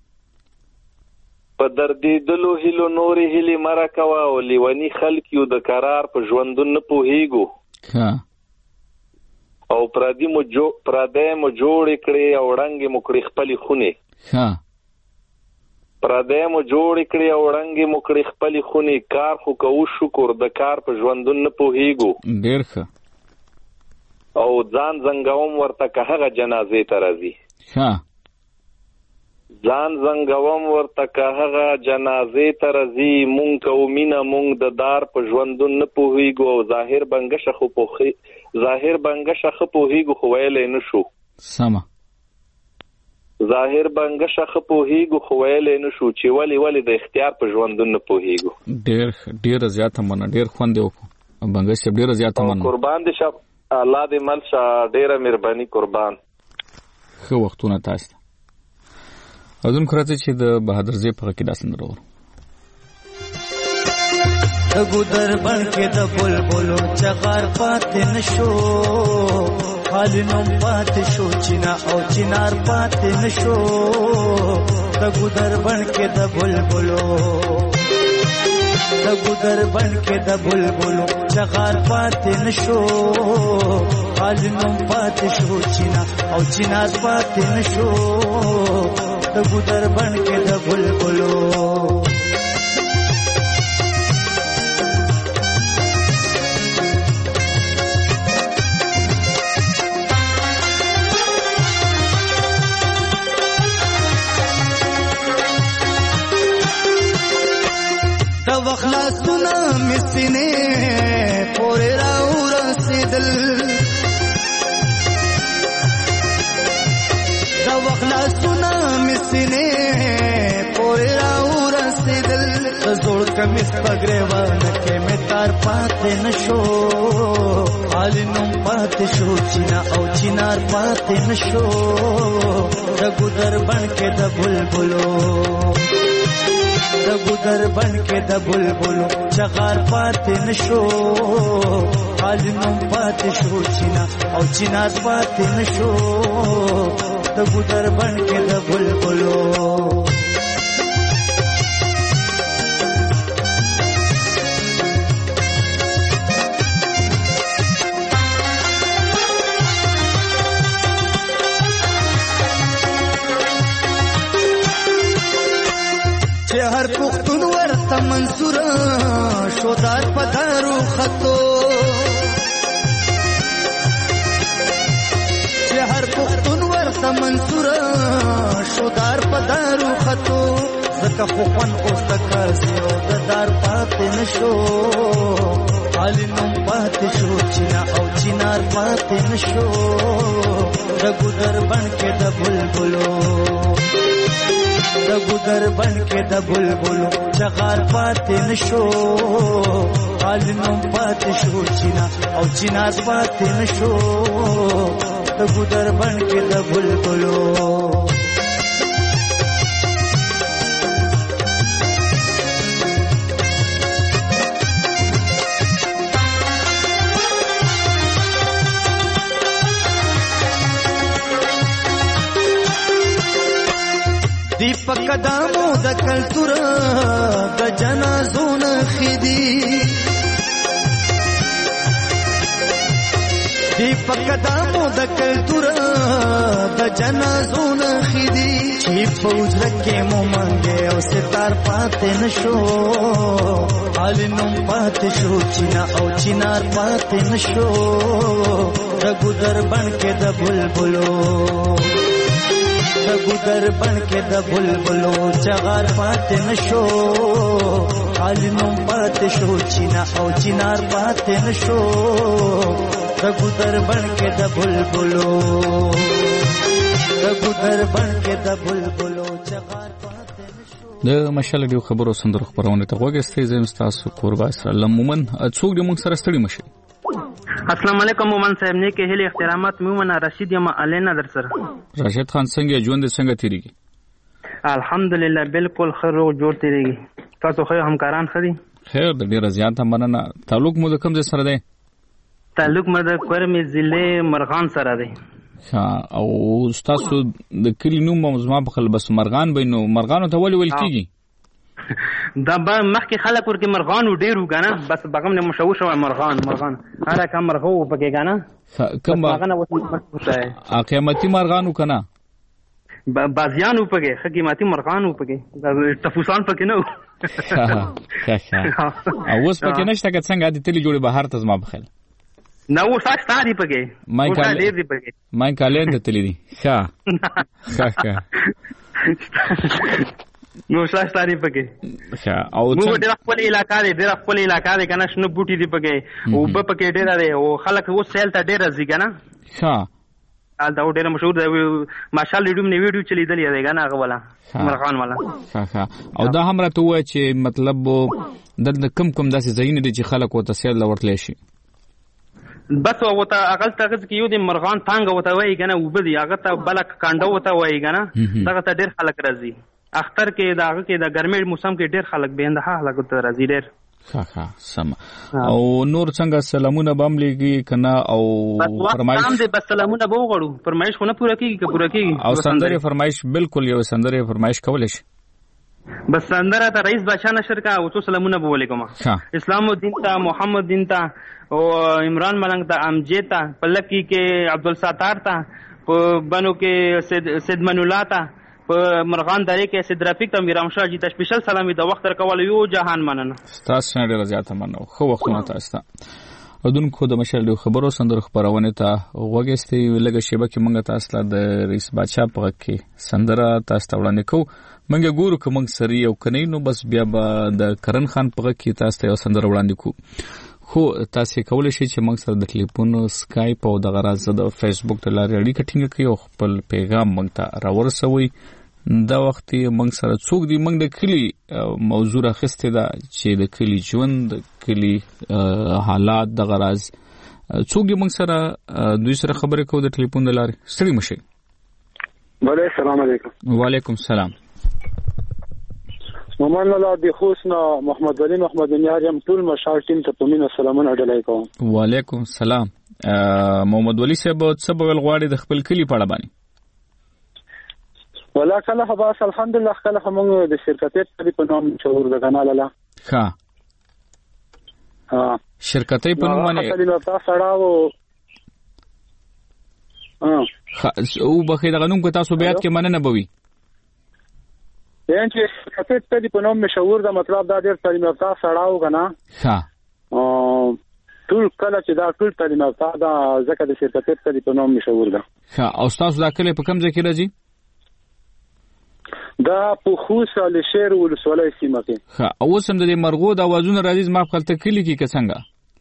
په دردې دلو هلو نور هلي مرا کوا او لیونی خلک یو د قرار په ژوندون نه پوهیږو ها او پردي مو جو پردې مو جوړ کړي او رنگ مو کړي خپل خونه ها پردې مو جوړ کړي او رنگ مو کړي خپل خونه کار خو کو شکر د کار په ژوندون نه پوهیږو ډیر ښه او ځان زنګوم ورته که هغه جنازې ته راځي ها ځان زنګوم ورته که هغه جنازې ته راځي مونږ کوو مینه مونږ د دار په ژوندون نه پوهیږو او ظاهر بنګشه خو پوهی ظاهر بنګشه خو پوهیږو خو ویلې نشو سمه ظاهر بنګشه خو پوهیږو خو ویلې نشو چې ولی ولی د اختیار په ژوندون نه پوهیږو ډیر ډیر زیات مننه ډیر خوند وکړو بنګشه ډیر زیات مننه قربان دي شپ الله دې مل شه ډیره مهرباني قربان خو وختونه تاسو اذن کراته چې د بهادر زی په کې داسند ورو دغه در بن کې د بلبلو چغار پاتې نشو حالینم پاتې شو چینا او چینار پاتې نشو دغه در بن کې د بلبلو دغه در بن کې د بلبلو چغار پاتې نشو حالینم پاتې شو چینا او چینار پاتې نشو دغه در بن کې د بلبلو وخلاصونه مسینه پورې راو رسیدل دا وخلاصونه مسینه پورې راو رسیدل زوړ کمیس پګریوان کې مې تار پاتې نشو حالینم پاتې شو چینا او چینار پاتې نشو دغه در بن کې د بلبلو دغه در بن کې د بلبلو چغار پاتې نشو حالینم پاتې شو چینا او چینار پاتې نشو دغه در بن کې د بلبلو هر پختون ورته منصور شودار پدارو خطو چې هر پختون ورته منصور شودار پدارو خطو زکه خو خون اوس تکاسي او د دار پاتې نشو حالینم پاتې شو چینا او چینار پاتې نشو دغه در بن کې د بلبلو دغه در بن کې د بلبلو چغار پاتې نشو حالنو پاتې شو چینا او چینار پاتې نشو د ګودر بن کې د بلبلو دیپک دامو د کلتور د جنازو نخدي دیپک دامو د کلتور د جنازو نخدي چې فوج رکه مو منګه او ستار پاتې نشو حالنوم پاتې شو چینا او چینار پاتې نشو د ګودر بن کې د بلبلو د ګودر بن کې د بلبلو چغار پاتې نشو حالنوم پاتې شو چینا او چینار پاتې نشو د ګودر بن کې د بلبلو د ګودر بن کې د بلبلو چغار پاتې نشو. د مشال ډیو خبرو سندرو خبرونه ته وګورئ زم تاسو قربا سره مومن څوک دې موږ سره ستړي مشه. السلام علیکم مومن صاحب نه کې هلي احترامات مومن رشید یم الینا در سره. راشد خان څنګه ژوند څنګه تیریږي؟ الحمدلله بالکل خیر او جوړ تیریږي. تاسو خو همکاران خدي؟ خیر د ډیر زیات مننه. تعلق مو د کوم ځای سره دی؟ تعلق مو د کورمې ضلع مرغان سره دی. ها او تاسو د کلی نوم مزما په خل بس مرغان بینو مرغانو ته ولې ول کیږي؟ دا به مخکې خلک ورکې مرغانو ډېرو که نه بس بغم نه مشهور شوی مرغان مرغان هره کم مرغه و پکې که نه کوم قیمتي مرغانو که نه بازیان و پکې ښه قیمتي مرغان و پکې ټپوسان پکې نه و اوس پکې نشته که څنګه دې تلي جوړې بهر ته زما بخیل نه اوس شته دي پکې ډېر دي پکې ماینکالین ته تلي دي ښه ښه ښه نو شاسته دی پکې او موږ ډېر خپل علاقې دی ډېر خپل علاقې دی کنه شنو بوټي دی پکې او په پکې ډېر دی او خلک اوس سیل ته ډېر راځي کنه ښه دا ډېر مشهور دی ماشال ویډیو نه ویډیو چلی دی دی کنه هغه والا مرغان والا ښه ښه او دا هم راته وای چې مطلب د کم کم داسې ځایونه دي چې خلک ورته سیل لورتلی شي بس وته اقل تاغز کې یو د مرغان تانګ وته وای کنه وبدي هغه ته بلک کانډو وته وای کنه دغه ته ډېر خلک راځي اختر کې داغه کې د ګرمۍ موسم کې ډېر خلک به انده خلک ته راځي ډېر ښه ښه سم او نور څنګه سلامونه بم لګي کنه او فرمایش هم دې بس سلامونه به وغړو فرمایش خو نه پوره کیږي که پوره کیږي او سندره فرمایش بالکل یو سندره فرمایش کول شي بس سندره ته رئیس بادشاہ نشر کا او تو سلامونه به ولیکم اسلام الدین تا محمد دین تا او عمران ملنګ تا امجد تا پلکی کې عبدالستار تا بنو کې سید سید من الله تا مرغان دره کې سید رفیق ته میرام شاه جی ته سپیشل سلامي د وخت کول یو جهان مننه تاسو نه ډیر زیاته مننه خو وختونه تاسو ته ودونکو د مشال خبرو سندرو خبرونه ته وګستې لګه شیبه کې مونږ تاسو د رئیس بادشاہ په کې سندره تاسو ته وړاندې کوو مونږ ګورو کوم سری او کني نو بس بیا به د کرن خان په کې تاسو ته سندره وړاندې کوو خو تاسو کولای شئ چې موږ سره د ټلیفون سکایپ او د غراز د فیسبوک ته لارې اړیکه ټینګه کړئ او خپل پیغام موږ ته راورسوي دا وخت موږ سره څوک دی موږ د کلی موضوع راخسته ده چې د کلی ژوند د کلی حالات د غراز څوک دی موږ سره دوی سره خبرې کوو د ټلیفون د لارې ستړي مشئ بله السلام علیکم وعلیکم السلام ممان الله د خوسنا محمد ولی محمد نیار یم ټول مشال ټیم ته پمینه سلامونه ډلای کوم وعلیکم السلام محمد ولی صاحب څه بول غواړي د خپل کلی په اړه باندې ولا کله خلاص الحمدلله کله موږ د شرکتې په نوم شهور د غنا لاله ښه ها شرکتې په نوم باندې خپل تاسو سړاو ها او بخې د غنوم کو تاسو بیات کې مننه بوي یان چې شرکتې په نوم مشهور د مطلب دا ډېر تعلیم یافته سړاو غنا ها ټول کله چې دا ټول تعلیم یافته دا ځکه د شرکتې په نوم مشهور ده ها او تاسو دا کله په کوم ځای کې راځي دا په خوسه له شهر ولسوالۍ سیمه کې ها اوس هم د مرغو د اوازونو راځي ما خپل ته کلی کې څنګه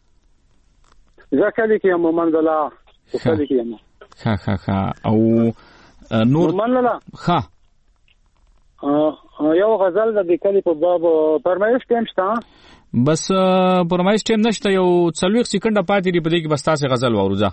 ځکه کې مومن دلا کلی کې ها ها ها او نور مومن دلا ها یو غزل د کلی په باب فرمایش ټیم شته بس فرمایش ټیم نشته یو څلوېښت سکند پاتې دی په دې کې بس تاسو غزل واوروځه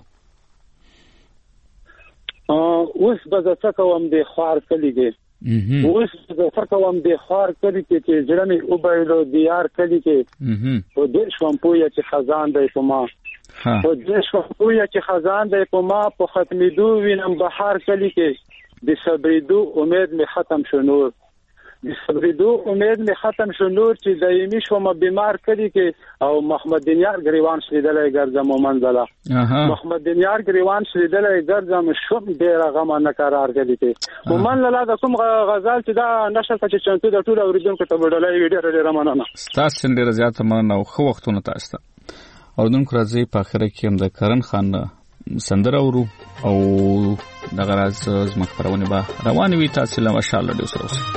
اوس به زه څه کوم د خوار کلی کې اوس زه څه کوم د خوار کلی کې چې زړه مې وبایلو د یار کلی کې په دې شوم پوهه چې خزان دی په ما په دې شوم پوهه چې خزان دی په ما په ختمېدو وینم بهار کلی کې د صبرېدو امید مې ختم شو نور د صبرېدو امید مې ختم شو نور چې دایمي شوم بیمار کلی کې او محمد دینیار ګریوان شلیدلی ګرځم منزله محمد دینیار ګریوان شلیدلی ګرځم شوم ډېره غمه نه قرار کلی کې مومن لاله د کوم غزل چې دا نشر ته چې چنتو د ټولو اورېدونکو ته وډلای وي ډېره ډېره مننه ستاسو ډېره زیاته مننه او ښه وختونه تاسو ته اورېدونکو راځئ په اخره کې هم د کرن خان سندره اورو او دغه راز زموږ خپرونې به روانې وي تاسو له ماشاءالله ډېر سره اوسئ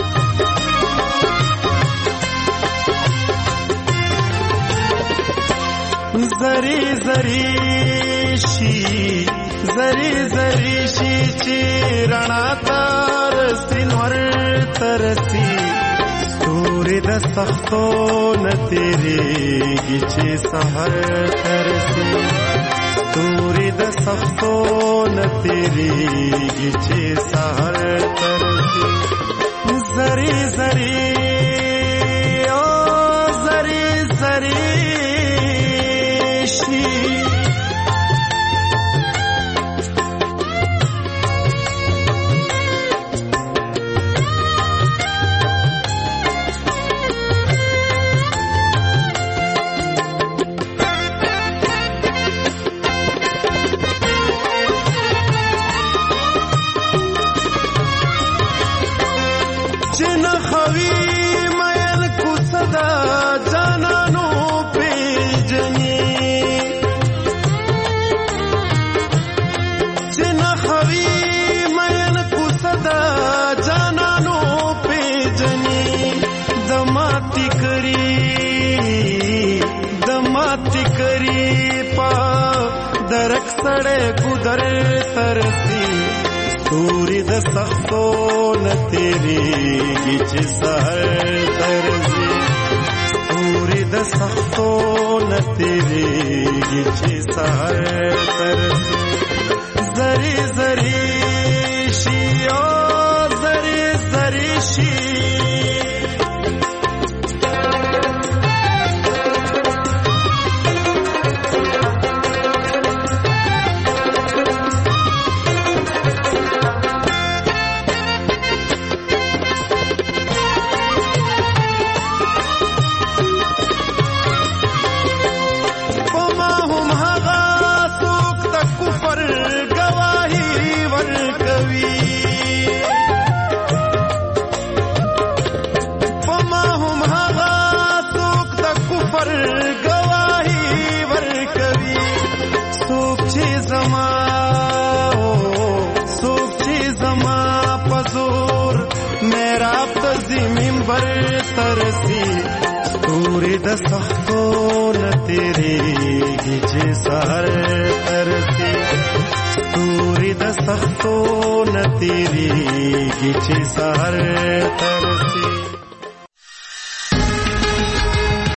زری زری شي زری زری شي چې رڼا تر سینور ترسي ستوري د سختو نه تیریږي چې سحر ترسي ستوري د سختو نه تیریږي چې سحر ترسي زری زری او زری زری سړې ګذر ترسي ستوري د سختو نه تیریږي چې سحر ترسي ستوري د سختو نه تیریږي چې سحر ترسي زری زری شي او زری زری شي ترسي ستوري د سختو نه تیریږي چې سحر ترسي ستوري د سختو نه تیریږي چې سحر ترسي